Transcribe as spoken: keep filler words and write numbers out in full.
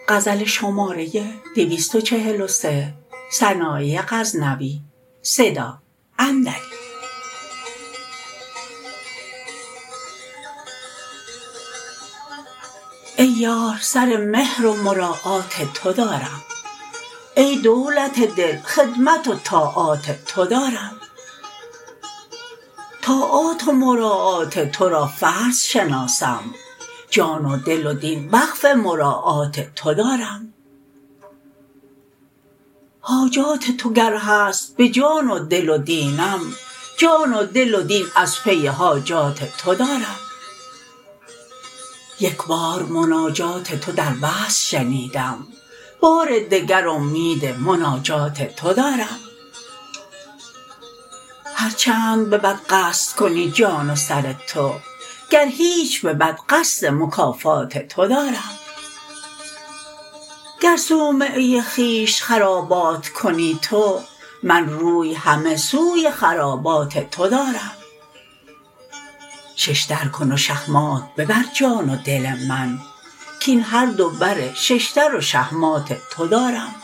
غزل شماره دویست و چهل و سه سنایی غزنوی صدا اندری. ای یار سر مهر و مراعات تو دارم، ای دولت دل خدمت و طاعات تو دارم. طاعات و مراعات تو را فرض شناسم، جان و دل و دین وقف مراعات تو دارم. حاجات تو گر هست به جان و دل و دینم، جان و دل و دین از پی حاجات تو دارم. یک بار مناجات تو در وصل شنیدم، بار دگر امید مناجات تو دارم. هر چند به بد قصد کنی جان و سر تو، گر هیچ به بد قصد مکافات تو دارم. گر صومعه خویش خرابات کنی تو، من روی همه سوی خرابات تو دارم. ششدر کن و شهمات ببر جان و دل من، کاین هر دو بر ششدر و شهمات تو دارم.